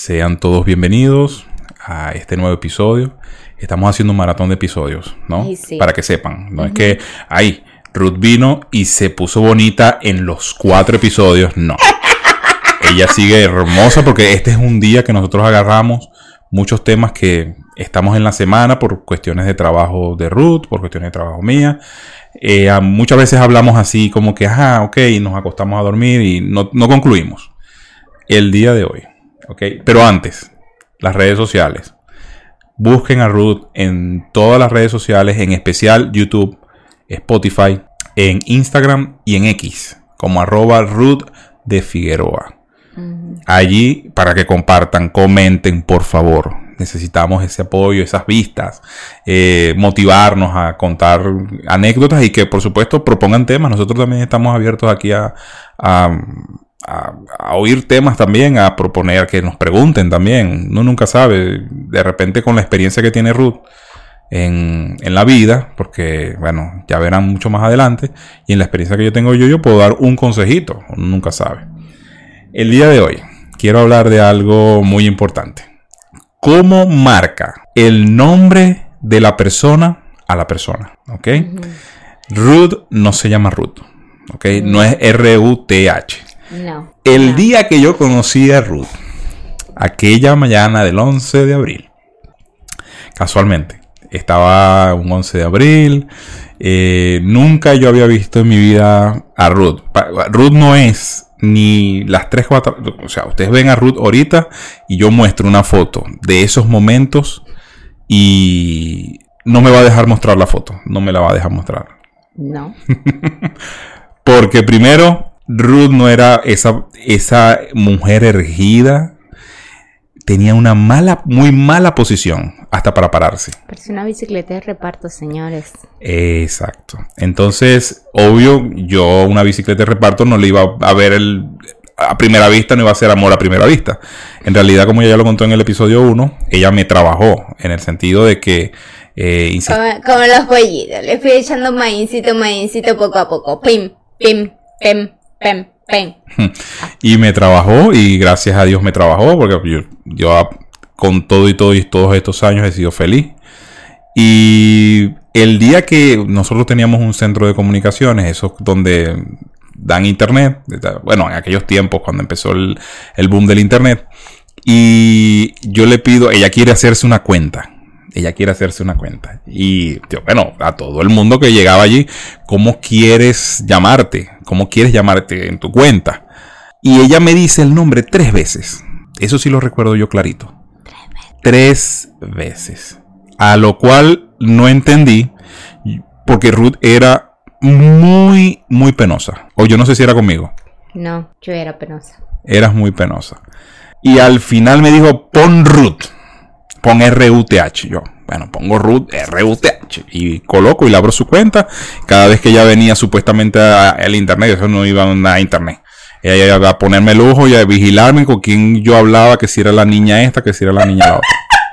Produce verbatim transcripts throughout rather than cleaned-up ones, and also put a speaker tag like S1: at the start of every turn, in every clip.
S1: Sean todos bienvenidos a este nuevo episodio. Estamos haciendo un maratón de episodios, ¿no?
S2: Ay, sí.
S1: Para que sepan. No uh-huh. es que, ay, Ruth vino y se puso bonita en los cuatro episodios. No. Ella sigue hermosa porque este es un día que nosotros agarramos muchos temas que estamos en la semana por cuestiones de trabajo de Ruth, por cuestiones de trabajo mía. Eh, muchas veces hablamos así como que, ajá, ok, nos acostamos a dormir y no, no concluimos. El día de hoy, ok. Pero antes, las redes sociales. Busquen a Ruth en todas las redes sociales, en especial YouTube, Spotify, en Instagram y en X, como arroba Ruth de Figueroa. Uh-huh. Allí, para que compartan, comenten, por favor. Necesitamos ese apoyo, esas vistas, eh, motivarnos a contar anécdotas y que, por supuesto, propongan temas. Nosotros también estamos abiertos aquí a, a, a, a oír temas también, a proponer que nos pregunten también. Uno nunca sabe, de repente con la experiencia que tiene Ruth en, en la vida, porque, bueno, ya verán mucho más adelante, y en la experiencia que yo tengo yo, yo puedo dar un consejito. Uno nunca sabe. El día de hoy quiero hablar de algo muy importante. ¿Cómo marca el nombre de la persona a la persona? ¿Ok? Uh-huh. Ruth no se llama Ruth. ¿Ok? Uh-huh. No es R U T H.
S2: No.
S1: El
S2: no.
S1: día que yo conocí a Ruth, aquella mañana del once de abril, casualmente, estaba un once de abril, eh, nunca yo había visto en mi vida a Ruth. Ruth no es ni las tres, cuatro... O sea, ustedes ven a Ruth ahorita y yo muestro una foto de esos momentos y no me va a dejar mostrar la foto. No me la va a dejar mostrar.
S2: No.
S1: Porque primero, Ruth no era esa, esa mujer erguida. Tenía una mala, muy mala posición hasta para pararse.
S2: Parece una bicicleta de reparto, señores.
S1: Exacto. Entonces, obvio, yo una bicicleta de reparto no le iba a ver el, a primera vista, no iba a ser amor a primera vista. En realidad, como ella ya lo contó en el episodio uno, ella me trabajó en el sentido de que... Eh, insist...
S2: como, como los pollitos, le fui echando maízito, maízito poco a poco. Pim, pim, pim, pim. Pen.
S1: Y me trabajó y gracias a Dios me trabajó porque yo, yo con todo y todo y todos estos años he sido feliz. Y el día que nosotros teníamos un centro de comunicaciones, eso donde dan internet, bueno, en aquellos tiempos cuando empezó el, el boom del internet, y yo le pido, ella quiere hacerse una cuenta. Ella quiere hacerse una cuenta. Y, tío, bueno, a todo el mundo que llegaba allí, ¿cómo quieres llamarte? ¿Cómo quieres llamarte en tu cuenta? Y ella me dice el nombre tres veces. Eso sí lo recuerdo yo clarito. Tres veces. A lo cual no entendí, porque Ruth era muy, muy penosa. O yo no sé si era conmigo.
S2: No, yo era penosa.
S1: Eras muy penosa. Y al final me dijo, pon Ruth. Pon R U T H. Yo, bueno, pongo Ruth R U T H. Y coloco y le abro su cuenta. Cada vez que ella venía supuestamente al internet, eso no iba a internet. Ella iba a ponerme el ojo y a vigilarme con quién yo hablaba, que si era la niña esta, que si era la niña la otra.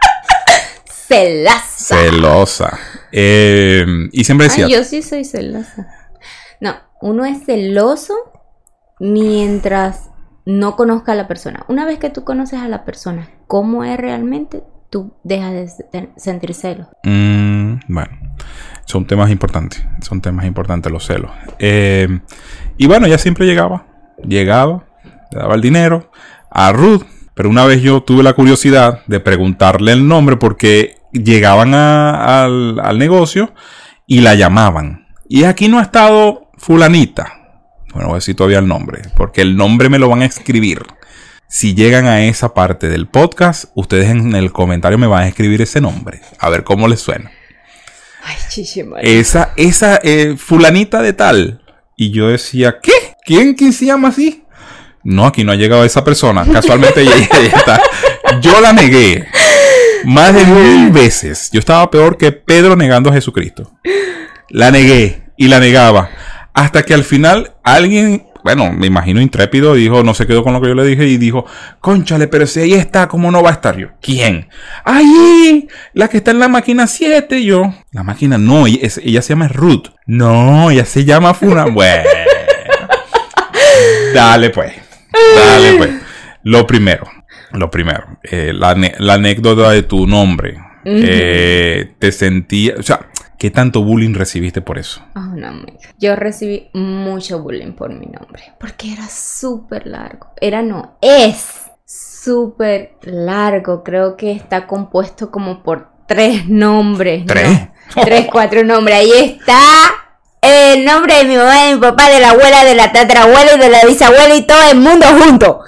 S2: Celosa.
S1: Celosa. Eh, y siempre decía...
S2: Ay, yo sí soy celosa. No, uno es celoso mientras no conozca a la persona. Una vez que tú conoces a la persona, ¿cómo es realmente? Tú dejas de sentir celos.
S1: Mm, bueno, son temas importantes. Son temas importantes los celos. Eh, y bueno, ella siempre llegaba. Llegaba, le daba el dinero a Ruth. Pero una vez yo tuve la curiosidad de preguntarle el nombre porque llegaban a, al, al negocio y la llamaban. Y aquí no ha estado fulanita. Bueno, voy a decir todavía el nombre, porque el nombre me lo van a escribir. Si llegan a esa parte del podcast, ustedes en el comentario me van a escribir ese nombre. A ver cómo les suena.
S2: Ay, chichimar.
S1: Esa, esa eh, fulanita de tal. Y yo decía, ¿qué? ¿Quién, quién se llama así? No, aquí no ha llegado esa persona. Casualmente ella, ella está. Yo la negué. Más de mil veces. Yo estaba peor que Pedro negando a Jesucristo. La negué y la negaba. Hasta que al final alguien... Bueno, me imagino intrépido, dijo, no se quedó con lo que yo le dije y dijo, cónchale, pero si ahí está, ¿cómo no va a estar yo? ¿Quién? ¡Ahí! La que está en la máquina siete, yo. La máquina, no, ella, ella se llama Ruth. No, ella se llama Funa. Bueno. Dale pues, dale pues. Lo primero, Lo primero, eh, la, la anécdota de tu nombre. Uh-huh. Eh, te sentía, o sea, ¿qué tanto bullying recibiste por eso?
S2: Oh, no, yo recibí mucho bullying por mi nombre, porque era súper largo. Era no, es súper largo. Creo que está compuesto como por tres nombres.
S1: ¿Tres?
S2: ¿No? Tres, cuatro nombres. Ahí está el nombre de mi mamá, de mi papá, de la abuela, de la tatarabuela y de la bisabuela y todo el mundo junto.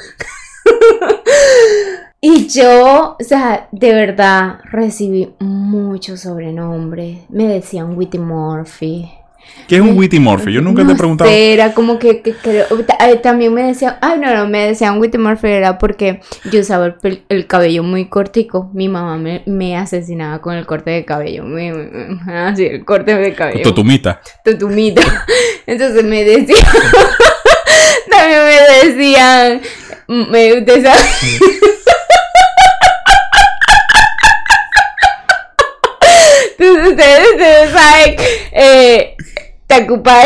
S2: Y yo, o sea, de verdad recibí muchos sobrenombres. Me decían Witty Murphy.
S1: ¿Qué es un Witty Murphy? Yo nunca
S2: no
S1: te he preguntado.
S2: Sé, era como que, que, que también me decían, ay no, no, me decían Witty Murphy era porque yo usaba el, el cabello muy cortico. Mi mamá me, me asesinaba con el corte de cabello. Me, me, así, el corte de cabello.
S1: Totumita.
S2: Totumita. Entonces me decían, también me decían, me, usted sabe. Entonces ustedes, ustedes saben, eh, Tacupay.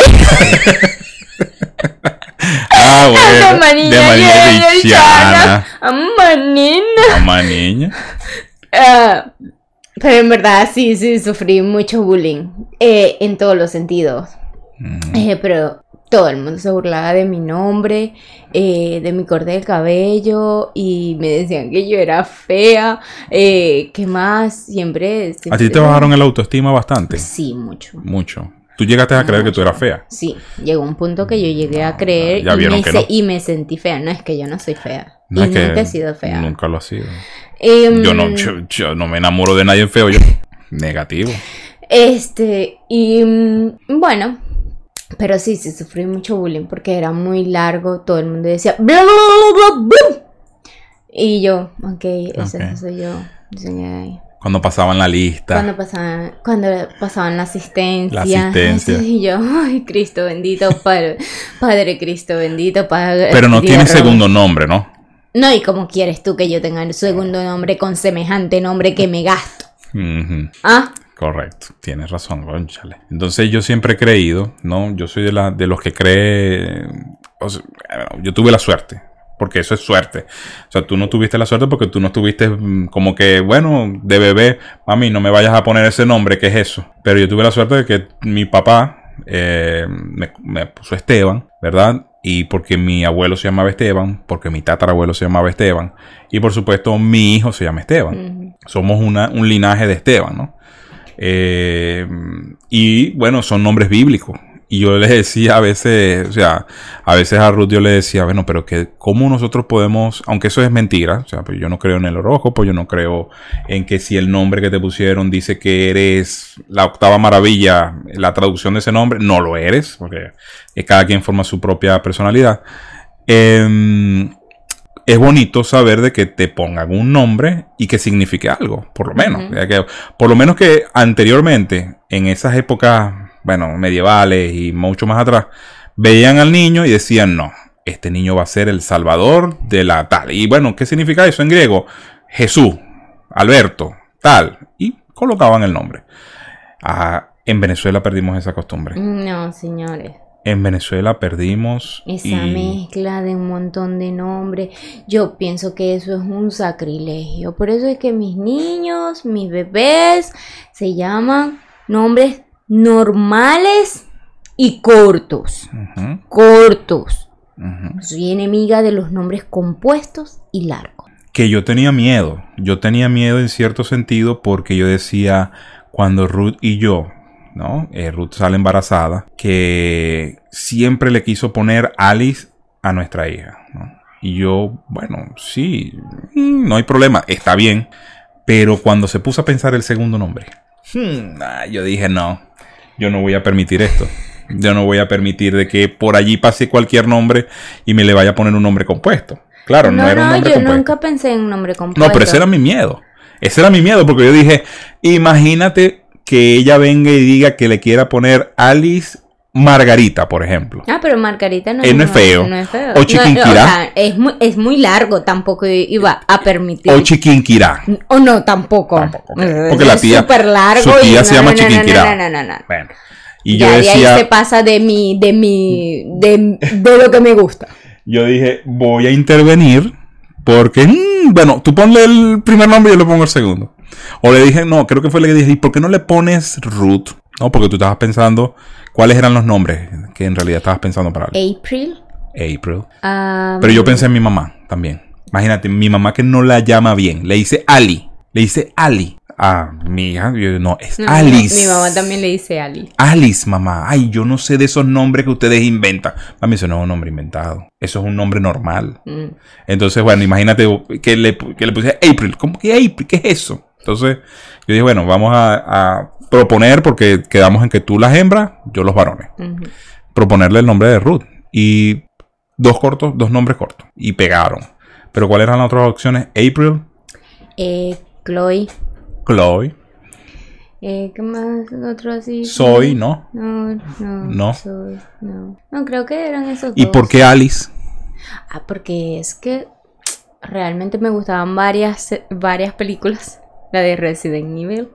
S1: Ah, bueno.
S2: De manilla,
S1: de manilla
S2: Vichana. Manina.
S1: Manilla.
S2: Uh, pero en verdad sí, sí, sufrí mucho bullying. Eh, en todos los sentidos. Mm. Eh, pero todo el mundo se burlaba de mi nombre, eh, de mi corte de cabello, y me decían que yo era fea. Eh, ¿Qué más? Siempre, siempre...
S1: ¿A ti te bajaron el autoestima bastante?
S2: Sí, mucho.
S1: Mucho. ¿Tú llegaste a
S2: mucho.
S1: creer que tú eras fea?
S2: Sí, llegó un punto que yo llegué a creer
S1: ya
S2: y, me
S1: que
S2: se,
S1: no.
S2: y me sentí fea. No es que yo no soy fea.
S1: No
S2: y
S1: es que
S2: nunca he sido fea.
S1: Nunca lo has sido.
S2: Eh,
S1: yo, no, yo, yo no me enamoro de nadie feo. Yo negativo.
S2: Este, y bueno... Pero sí, sí, sufrí mucho bullying porque era muy largo. Todo el mundo decía... Bla, bla, bla, bla. Y yo, ok, ese okay. soy yo. Diseñé.
S1: Cuando pasaban la lista.
S2: Cuando pasaban, cuando pasaban la asistencia.
S1: La asistencia.
S2: Y yo, ay, Cristo bendito, Padre, Padre Cristo bendito, Padre.
S1: Pero no tiene segundo nombre, ¿no?
S2: No, y como quieres tú que yo tenga el segundo nombre con semejante nombre que me gasto.
S1: Uh-huh.
S2: ¿Ah?
S1: Correcto, tienes razón, cónchale. Entonces yo siempre he creído, ¿no? Yo soy de, la, de los que cree... O sea, yo tuve la suerte, porque eso es suerte. O sea, tú no tuviste la suerte porque tú no tuviste como que, bueno, de bebé, mami, no me vayas a poner ese nombre, ¿qué es eso? Pero yo tuve la suerte de que mi papá eh, me, me puso Esteban, ¿verdad? Y porque mi abuelo se llamaba Esteban, porque mi tatarabuelo se llamaba Esteban, y por supuesto mi hijo se llama Esteban. Uh-huh. Somos una, un linaje de Esteban, ¿no? Eh, y bueno, son nombres bíblicos. Y yo les decía a veces, o sea, a veces a Ruth yo le decía, bueno, pero que cómo nosotros podemos, aunque eso es mentira, o sea, pues yo no creo en el horóscopo, yo no creo en que si el nombre que te pusieron dice que eres la octava maravilla, la traducción de ese nombre, no lo eres, porque cada quien forma su propia personalidad. Eh, Es bonito saber de que te pongan un nombre y que signifique algo, por lo menos. Uh-huh. que, por lo menos que anteriormente, en esas épocas, bueno, medievales y mucho más atrás, veían al niño y decían, no, este niño va a ser el salvador de la tal. Y bueno, ¿qué significa eso en griego? Jesús, Alberto, tal. Y colocaban el nombre. Ah, en Venezuela perdimos esa costumbre.
S2: No, señores.
S1: En Venezuela perdimos...
S2: Esa
S1: y...
S2: mezcla de un montón de nombres. Yo pienso que eso es un sacrilegio. Por eso es que mis niños, mis bebés, se llaman nombres normales y cortos. Uh-huh. Cortos. Uh-huh. Soy enemiga de los nombres compuestos y largos.
S1: Que yo tenía miedo. Yo tenía miedo en cierto sentido porque yo decía, cuando Ruth y yo... ¿no? Eh, Ruth sale embarazada, que siempre le quiso poner Alice a nuestra hija, ¿no? Y yo, bueno, sí, no hay problema, está bien. Pero cuando se puso a pensar el segundo nombre, hmm, ah, yo dije, no, yo no voy a permitir esto. Yo no voy a permitir de que por allí pase cualquier nombre y me le vaya a poner un nombre compuesto. Claro, no, no era un nombre
S2: yo
S1: compuesto.
S2: Yo nunca pensé en un nombre compuesto.
S1: No, pero ese era mi miedo. Ese era mi miedo porque yo dije, imagínate que ella venga y diga que le quiera poner Alice Margarita, por ejemplo.
S2: Ah, pero Margarita no,
S1: eh, no es feo.
S2: No es feo.
S1: O Chiquinquirá. No, o
S2: sea, es, muy, es muy largo, tampoco iba a permitir.
S1: O Chiquinquirá.
S2: O no, tampoco.
S1: Tampoco. Okay. Porque la tía,
S2: es súper largo.
S1: Su tía
S2: y
S1: se
S2: no,
S1: llama
S2: no,
S1: Chiquinquirá.
S2: No, no, no, no, no.
S1: Bueno. Y
S2: ya
S1: yo decía...
S2: de ahí se pasa de mi, de mi, de, de lo que me gusta.
S1: Yo dije, voy a intervenir Porque, mmm, bueno, tú ponle el primer nombre y yo le pongo el segundo. O le dije, no, creo que fue le que dije, ¿y por qué no le pones Ruth? No, porque tú estabas pensando cuáles eran los nombres que en realidad estabas pensando para él.
S2: April.
S1: April.
S2: Um,
S1: Pero yo pensé en mi mamá también. Imagínate, mi mamá que no la llama bien. Le dice Ali. Le dice Ali. Ah, mi hija, yo, no, es
S2: no,
S1: Alice.
S2: Mi mamá también le dice Ali.
S1: Alice, mamá. Ay, yo no sé de esos nombres que ustedes inventan. Mami, eso no es un nombre inventado. Eso es un nombre normal. Mm. Entonces, bueno, imagínate que le, que le puse April. ¿Cómo que April? ¿Qué es eso? Entonces, yo dije, bueno, vamos a, a proponer, porque quedamos en que tú las hembras, yo los varones. Uh-huh. Proponerle el nombre de Ruth. Y dos cortos, dos nombres cortos. Y pegaron. Pero ¿cuáles eran las otras opciones? April.
S2: Eh, Chloe.
S1: Chloe.
S2: Eh, ¿Qué más? Otro así.
S1: Soy, ¿no?
S2: No, no.
S1: No.
S2: Soy, no. No, creo que eran esos
S1: ¿Y
S2: dos.
S1: por qué Alice?
S2: Ah, porque es que realmente me gustaban varias, varias películas. La de Resident Evil.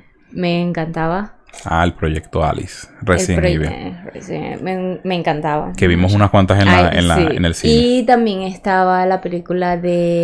S2: Me encantaba.
S1: Ah, el proyecto Alice. Resident
S2: proye-
S1: Evil.
S2: Resident, me, me encantaba.
S1: Que vimos unas cuantas en, la,
S2: Ay,
S1: en, la,
S2: sí.
S1: en el cine.
S2: Y también estaba la película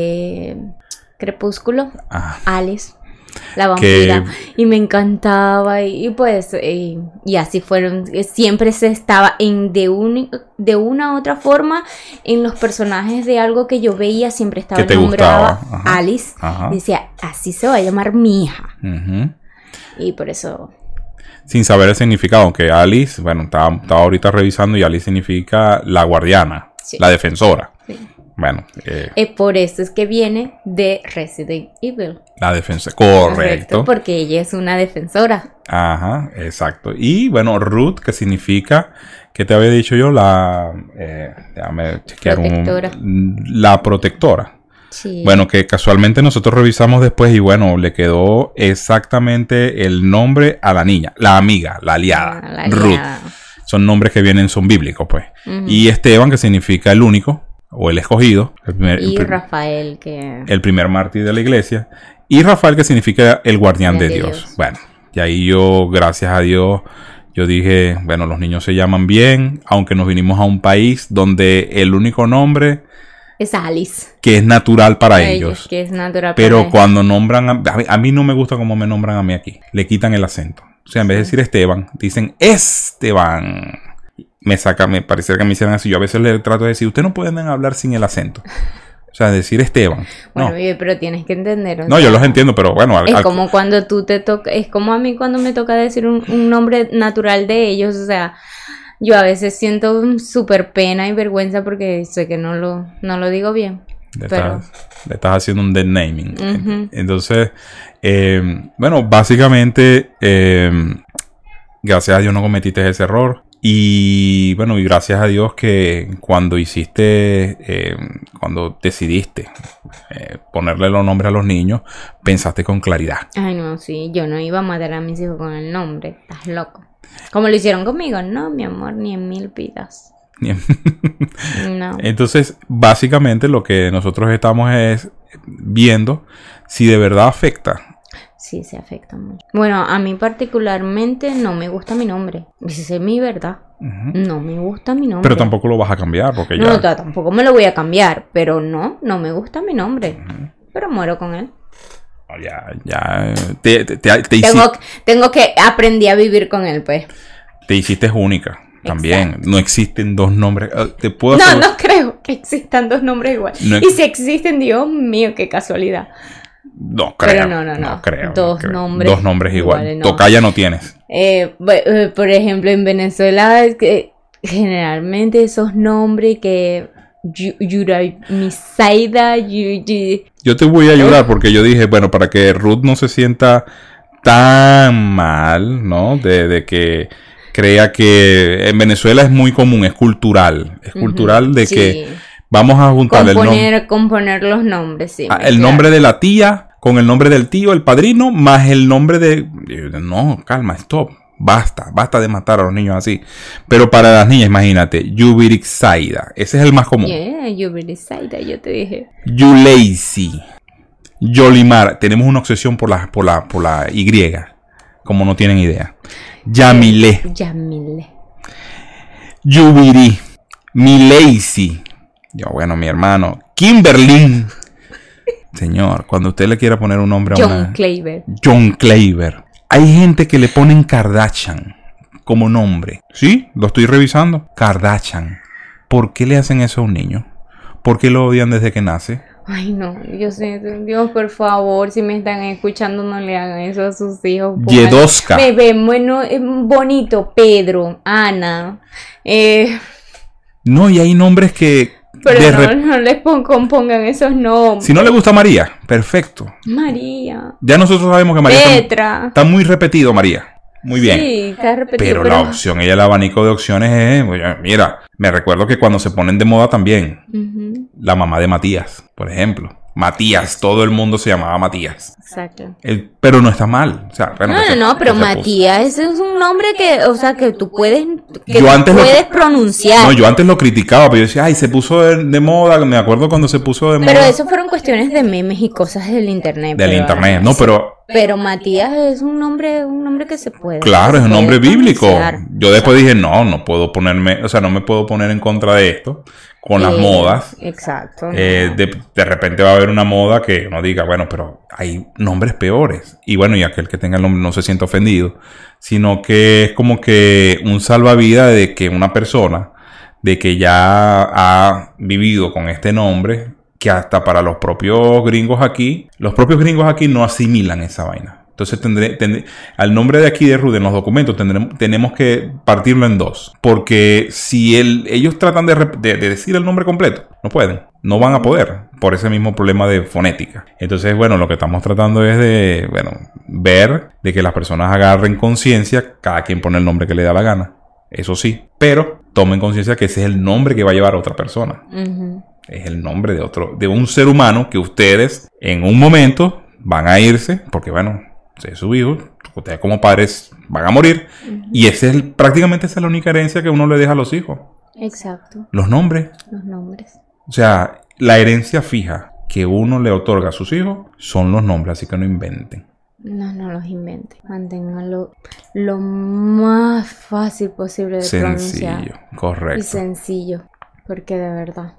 S2: de Crepúsculo.
S1: Ah.
S2: Alice. La vampira.
S1: Que...
S2: Y me encantaba. Y, y pues, y, y así fueron. Siempre se estaba en de, un, de una u otra forma en los personajes de algo que yo veía. Siempre estaba nombrada Alice.
S1: Ajá.
S2: Y decía, así se va a llamar mi hija.
S1: Uh-huh.
S2: Y por eso.
S1: Sin saber el significado. Aunque Alice, bueno, estaba, estaba ahorita revisando y Alice significa la guardiana, sí. La defensora. Sí. Bueno.
S2: Eh, eh, por eso es que viene de Resident Evil.
S1: La defensa, correcto.
S2: Correcto. Porque ella es una defensora.
S1: Ajá, exacto. Y bueno, Ruth, que significa, ¿qué te había dicho yo? La, eh, déjame chequear
S2: protectora.
S1: Un, la protectora.
S2: Sí.
S1: Bueno, que casualmente nosotros revisamos después y bueno, le quedó exactamente el nombre a la niña, la amiga, la aliada, ah, la aliada. Ruth. Son nombres que vienen, son bíblicos, pues. Uh-huh. Y Esteban, que significa el único o el escogido. El primer,
S2: y
S1: el,
S2: Rafael, que...
S1: el primer mártir de la iglesia. Y Rafael, que significa el guardián de, de Dios. Dios. Bueno, y ahí yo, gracias a Dios, yo dije, bueno, los niños se llaman bien, aunque nos vinimos a un país donde el único nombre...
S2: es Alice.
S1: Que es natural para ellos.
S2: ellos. Que es natural
S1: Pero
S2: para
S1: cuando nombran... A, a, mí, a mí no me gusta cómo me nombran a mí aquí. Le quitan el acento. O sea, en vez de decir Esteban, dicen Esteban. Me saca, me parece que me hicieran así. Yo a veces le trato de decir, ustedes no pueden hablar sin el acento. O sea, decir Esteban.
S2: Bueno,
S1: no.
S2: pero tienes que entender.
S1: No, sea, yo los entiendo, pero bueno.
S2: Al, es al... como cuando tú te toca, es como a mí cuando me toca decir un, un nombre natural de ellos. O sea, yo a veces siento súper pena y vergüenza porque sé que no lo, no lo digo bien.
S1: Le,
S2: pero...
S1: estás, le estás haciendo un dead naming.
S2: Uh-huh.
S1: Entonces, eh, bueno, básicamente, eh, gracias a Dios no cometiste ese error. Y bueno, y gracias a Dios que cuando hiciste, eh, cuando decidiste eh, ponerle los nombres a los niños, pensaste con claridad.
S2: Ay, no, sí, yo no iba a matar a mis hijos con el nombre, estás loco. Como lo hicieron conmigo, no, mi amor, ni en mil vidas. No.
S1: Entonces, básicamente lo que nosotros estamos es viendo si de verdad afecta.
S2: Sí, se afecta mucho. Bueno, a mí particularmente no me gusta mi nombre. Esa es mi verdad. Uh-huh. No me gusta mi nombre.
S1: Pero tampoco lo vas a cambiar porque
S2: no,
S1: ya...
S2: No, tampoco me lo voy a cambiar. Pero no, no me gusta mi nombre. Uh-huh. Pero muero con él.
S1: Oh, ya, ya... Te, te, te, te
S2: tengo,
S1: hiciste...
S2: tengo que aprendí a vivir con él, pues.
S1: Te hiciste única. También. Exacto. No existen dos nombres. ¿Te puedo
S2: no,
S1: hacer...
S2: no creo que existan dos nombres iguales. No... Y si existen, Dios mío, qué casualidad.
S1: No creo.
S2: Pero no, no, no.
S1: no creo.
S2: Dos
S1: no creo.
S2: nombres.
S1: Dos nombres iguales. Igual. No. Tocaya no tienes.
S2: Eh, eh, por ejemplo, en Venezuela, es que generalmente esos nombres que... Yuramisaida.
S1: Yo te voy a ayudar porque yo dije, bueno, para que Ruth no se sienta tan mal, ¿no? De, de que crea que en Venezuela es muy común, es cultural. Es cultural uh-huh, de sí. que vamos a juntar
S2: componer,
S1: el nombre.
S2: Componer los nombres, sí.
S1: Ah, el nombre de la tía con el nombre del tío, el padrino, más el nombre de... No, calma, stop. Basta, basta de matar a los niños así. Pero para las niñas, imagínate, Yubirixaida. Ese es el más común.
S2: Yeah, Yubirixaida, yo te dije.
S1: Yuleisi. Yolimar. Tenemos una obsesión por la, por la, por la Y. Como no tienen idea. Yamile.
S2: Yamile.
S1: Yubiri. Mileisi. Yo, bueno, mi hermano. Kimberlin. Señor, cuando usted le quiera poner un nombre a
S2: John
S1: una...
S2: Claver.
S1: John Claver. Hay gente que le ponen Kardashian como nombre. Sí, lo estoy revisando. Kardashian. ¿Por qué le hacen eso a un niño? ¿Por qué lo odian desde que nace?
S2: Ay, no, Dios, Dios, por favor, si me están escuchando, no le hagan eso a sus hijos.
S1: Yedoska.
S2: Bebé, bueno, eh, bonito, Pedro, Ana. Eh,
S1: no, y hay nombres que...
S2: Pero no,
S1: rep...
S2: no les pon- pongan esos nombres.
S1: Si no le gusta María, perfecto.
S2: María.
S1: Ya nosotros sabemos que María
S2: Petra.
S1: Está, está muy repetido, María. Muy bien.
S2: Sí, está repetido.
S1: Pero, pero la opción, ella el abanico de opciones es... Mira, me recuerdo que cuando se ponen de moda también, uh-huh. la mamá de Matías, por ejemplo. Matías, todo el mundo se llamaba Matías.
S2: Exacto.
S1: El, pero no está mal. O sea, bueno,
S2: no, no,
S1: se,
S2: no, pero Matías ese es un nombre que, o sea, que tú puedes, que
S1: yo
S2: tú
S1: antes
S2: puedes
S1: lo,
S2: pronunciar.
S1: No, yo antes lo criticaba, pero yo decía, ay, se puso de, de moda. Me acuerdo cuando se puso de moda.
S2: Pero eso fueron cuestiones de memes y cosas del internet.
S1: Del
S2: pero,
S1: internet, no, pero...
S2: Pero Matías es un nombre, un nombre que se puede.
S1: Claro, es un nombre bíblico.
S2: Pronunciar.
S1: Yo después dije, no, no puedo ponerme, o sea, no me puedo poner en contra de esto con las eh, modas.
S2: Exacto.
S1: Eh,
S2: no.
S1: de, de repente va a haber una moda que uno diga, bueno, pero hay nombres peores. Y bueno, y aquel que tenga el nombre no se sienta ofendido, sino que es como que un salvavidas de que una persona, de que ya ha vivido con este nombre, que hasta para los propios gringos aquí, los propios gringos aquí no asimilan esa vaina. Entonces, tendré, tendré, al nombre de aquí de Ruth en los documentos tendremos, tenemos que partirlo en dos. Porque si el, ellos tratan de, de, de decir el nombre completo, no pueden. No van a poder por ese mismo problema de fonética. Entonces, bueno, lo que estamos tratando es de, bueno, ver de que las personas agarren conciencia, cada quien pone el nombre que le da la gana. Eso sí. Pero tomen conciencia que ese es el nombre que va a llevar a otra persona. Uh-huh. Es el nombre de otro, de un ser humano que ustedes en un momento van a irse, porque bueno, es su hijo, ustedes como padres van a morir, uh-huh. y ese es el, prácticamente esa es la única herencia que uno le deja a los hijos.
S2: Exacto.
S1: Los nombres.
S2: Los nombres.
S1: O sea, la herencia fija que uno le otorga a sus hijos son los nombres, así que no inventen.
S2: No, no los inventen. Manténganlo lo más fácil posible de
S1: sencillo,
S2: pronunciar.
S1: Sencillo, correcto.
S2: Y sencillo, porque de verdad.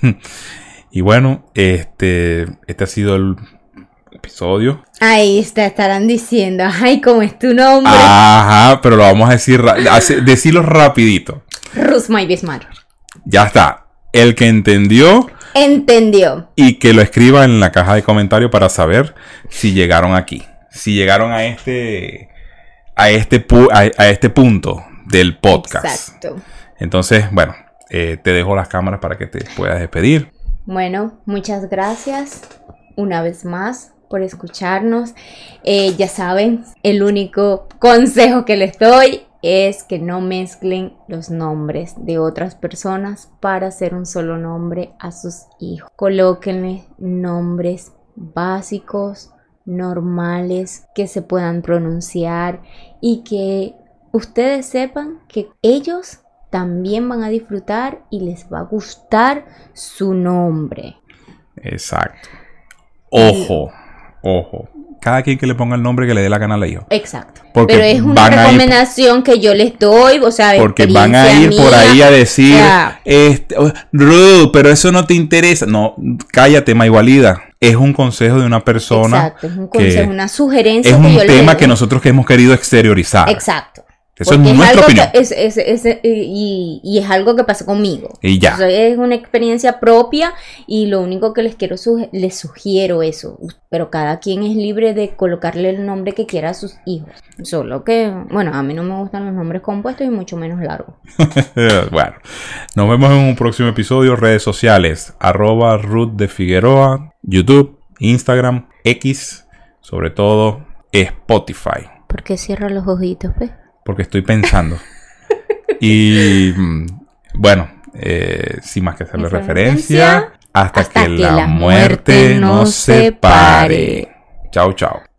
S1: Y bueno, este, este ha sido el episodio.
S2: Ahí está, estarán diciendo, ay, ¿cómo es tu nombre?
S1: Ajá, pero lo vamos a decir, decirlo rapidito.
S2: Ruth My Bismarck.
S1: Ya está. El que entendió,
S2: entendió.
S1: Y que lo escriba en la caja de comentarios para saber si llegaron aquí. Si llegaron a este, a este, pu- a, a este punto del podcast.
S2: Exacto.
S1: Entonces, bueno, eh, te dejo las cámaras para que te puedas despedir.
S2: Bueno, muchas gracias una vez más por escucharnos. Eh, ya saben, el único consejo que les doy es que no mezclen los nombres de otras personas para hacer un solo nombre a sus hijos. Colóquenle nombres básicos, normales, que se puedan pronunciar y que ustedes sepan que ellos también van a disfrutar y les va a gustar su nombre.
S1: Exacto. Ojo, ojo. Cada quien que le ponga el nombre que le dé la gana al hijo.
S2: Exacto.
S1: Porque
S2: pero es una recomendación ir, que yo les doy, o sea,
S1: porque van a ir
S2: mía,
S1: por ahí a decir,
S2: yeah.
S1: este, Ruth, pero eso no te interesa. No, cállate, Maigualida. Es un consejo de una persona.
S2: Exacto, es un consejo, una sugerencia.
S1: Es
S2: que
S1: un
S2: yo
S1: tema
S2: le...
S1: que nosotros que hemos querido exteriorizar.
S2: Exacto.
S1: Eso
S2: porque
S1: es nuestra
S2: es
S1: opinión.
S2: Que es, es, es, es, y, y es algo que pasó conmigo.
S1: Y ya.
S2: O sea, es una experiencia propia y lo único que les quiero suge- les sugiero eso. Pero cada quien es libre de colocarle el nombre que quiera a sus hijos. Solo que, bueno, a mí no me gustan los nombres compuestos y mucho menos largos.
S1: Bueno, nos vemos en un próximo episodio. Redes sociales, arroba Ruth de Figueroa, YouTube, Instagram, X, sobre todo Spotify.
S2: ¿Por qué cierra los ojitos, pues?
S1: Porque estoy pensando. Y bueno, eh, sin más que hacerle referencia, hasta, hasta que, que la muerte nos separe. Chao, chao.